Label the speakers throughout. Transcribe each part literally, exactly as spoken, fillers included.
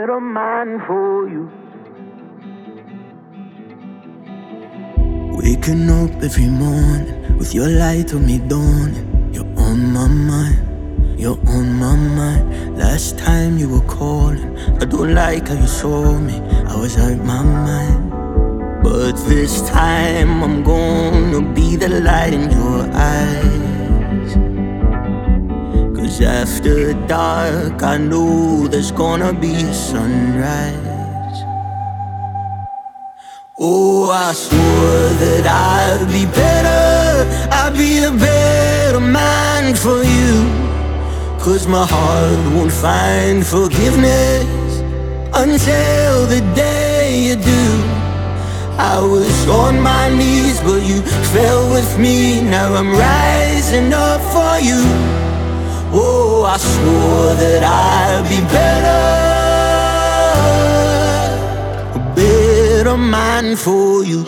Speaker 1: better man for you.
Speaker 2: Waking up every morning with your light on me dawning. You're on my mind, you're on my mind. Last time you were calling, I don't like how you saw me, I was out my mind. But this time I'm gonna be the light in your eyes. Cause after dark I know there's gonna be a sunrise. Oh, I swore that I'd be better, I'd be a better man for you. Cause my heart won't find forgiveness until the day you do. I was on my knees but you fell with me. Now I'm rising up for you. Oh, I swore that I'd be better, a better man for you.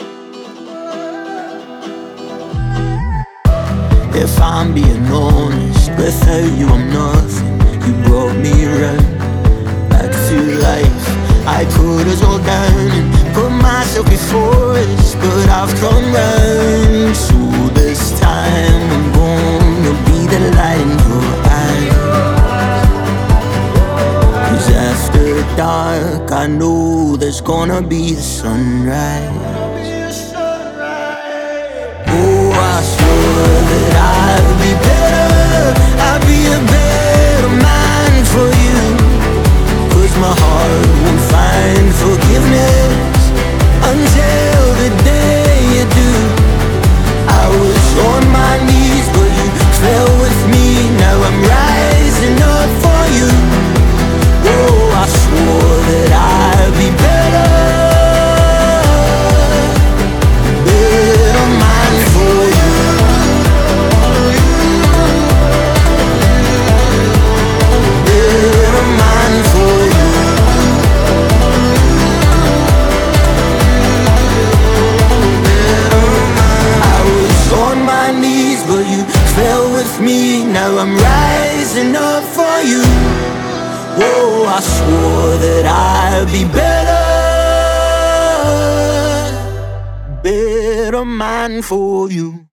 Speaker 2: If I'm being honest, without you I'm nothing. You brought me around, back to life. I put us all down and put myself before us, but I've come round. So this time I'm gonna be the light in your eyes. Cause after dark I know there's gonna be a sunrise. Oh, I swore that I'd be better, I'd be a better man for you. Cause my heart won't find forgiveness until the day you do. I was on my knees but you fell with me. Now I'm rising up for you. Oh, I swore that I'd be better, better man for you. Better man for you. But you fell with me. Now I'm rising up for you. Oh, I swore that I'd be better, better man for you.